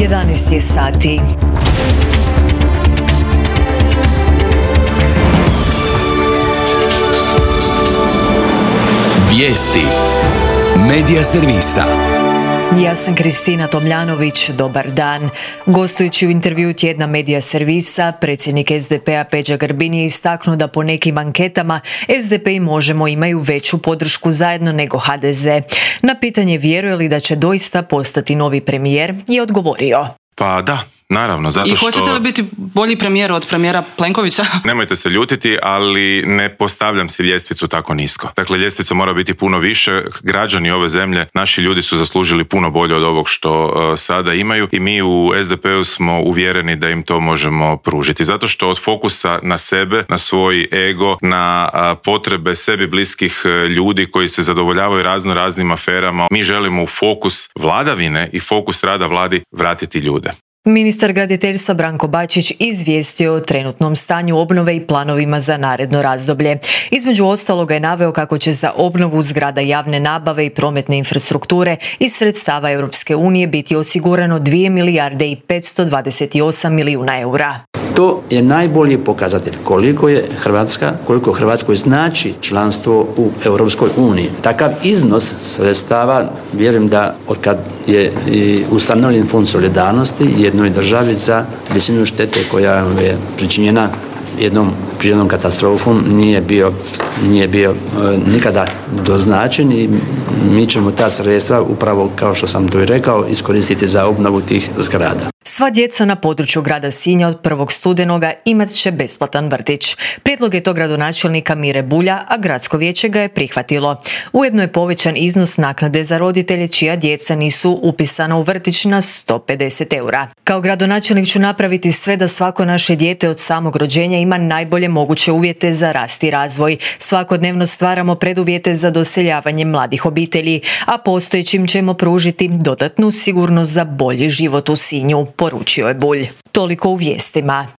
11 je sati. Vijesti Medija servisa. Ja sam Kristina Tomljanović, dobar dan. Gostujući u intervjuu tjedna Medija servisa, predsjednik SDP-a Peđa Grbin je istaknuo da po nekim anketama SDP i Možemo imaju veću podršku zajedno nego HDZ. Na pitanje vjeruje li da će doista postati novi premijer je odgovorio. Pa da, naravno, zato što... I hoćete li biti bolji premijer od premijera Plenkovića? Nemojte se ljutiti, ali ne postavljam si ljestvicu tako nisko. Dakle, ljestvica mora biti puno više. Građani ove zemlje, naši ljudi su zaslužili puno bolje od ovog što sada imaju i mi u SDP-u smo uvjereni da im to možemo pružiti. Zato što od fokusa na sebe, na svoj ego, na potrebe sebi bliskih ljudi koji se zadovoljavaju raznim aferama, mi želimo u fokus vladavine i fokus rada vladi vratiti ljude. Ministar graditeljstva Branko Bačić izvijestio o trenutnom stanju obnove i planovima za naredno razdoblje. Između ostaloga je naveo kako će za obnovu zgrada javne nabave i prometne infrastrukture iz sredstava Europske unije biti osigurano 2 milijarde i 528 milijuna eura. To je najbolji pokazatelj koliko Hrvatskoj znači članstvo u Europskoj uniji. Takav iznos sredstava, vjerujem da otkad je ustanovljen fond solidarnosti jednoj državi za visinu štete koja je pričinjena jednom prirodnom katastrofom nije bio nikada doznačen i mi ćemo ta sredstva upravo, kao što sam to i rekao, iskoristiti za obnovu tih zgrada. Sva djeca na području grada Sinja od 1. studenoga imat će besplatan vrtić. Prijedlog je to gradonačelnika Mire Bulja, a gradsko vijeće ga je prihvatilo. Ujedno je povećan iznos naknade za roditelje čija djeca nisu upisana u vrtić na 150 eura. Kao gradonačelnik ću napraviti sve da svako naše dijete od samog rođenja ima najbolje moguće uvjete za rast i razvoj. Svakodnevno stvaramo preduvjete za doseljavanje mladih obitelji, a postojećim ćemo pružiti dodatnu sigurnost za bolji život u Sinju, poručio je Bulj. Toliko u vijestima.